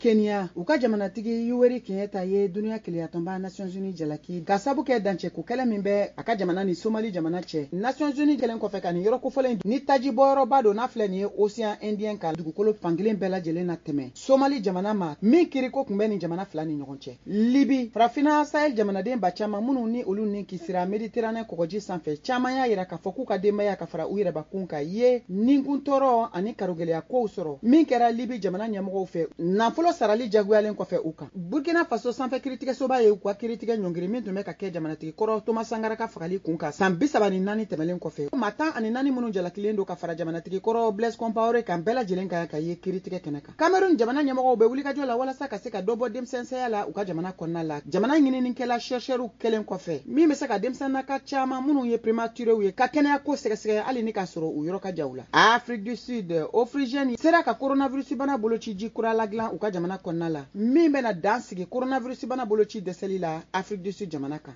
Kenya u ka jamanatigi Yoweri Kenyatta ye dunuya keleyatonba Nations Unies jalaki ka sabu kɛ dancɛko kɛlɛ min bɛ a ka jamana ni Somali jamana cɛ. Nations Unies kɛlen kɔfɛ ka nin yɔrɔ kofɔlen ni taji bɔyɔrɔba don n'a filɛ nin ye Océan Indien ka dugukolo fankelen bɛɛ lajɛlen na tɛmɛ Somali jamana ma min kiriko kun bɛ nin jamana fila ni ɲɔgɔn cɛ. Libi farafina Sahel jamanaden ba caman minnu ni olu ni kisira Mediterranée kɔgɔji sanfɛ caman y'a yira k'a fɔ k'u ka denbaya ka fara u yɛrɛbakun kan ye ninkun tɔɔrɔ ani karogɛlɛya kow sɔrɔ min kɛra Libi jamana ɲɛmɔgɔw fɛ nafolo sarali jagoyalen kɔfɛ u kan. Burkina Faso sanfɛ kiritigɛsoba ye u ka kiritigɛ ɲɔngiri min tun bɛ ka kɛ jamanatigi kɔrɔ Thomas Sankara ka fagali kun kan san 34 tɛmɛlen kɔfɛ. Maa 14 minnu jalakilen don ka fara jamanatigi kɔrɔ Blaise Compaoré kan bɛɛ lajɛlen ka ye kiritigɛ kɛnɛ kan. Cameroun jamana ɲɛmɔgɔw bɛ wulikajɔ la walasa ka se ka dɔ bɔ denmisɛnsɛnya la u ka jamana kɔnɔna la. Jamana ɲininikɛla chercheurs kɛlen kɔfɛ min bɛ se ka denmisɛnnaka caman minnu ye prématurés ye ka kɛnɛya ko sɛgɛsɛgɛ hali ni ka sɔrɔ u yɔrɔ ka jaw la. Afrique du Sud Ofrigène sera ka coronavirus bana boloci ji kura la dilan u ka jamana kɔnɔna la min bɛna dan sigi coronavirus bana boloci dɛsɛli la Afrique du Sud jamana kan.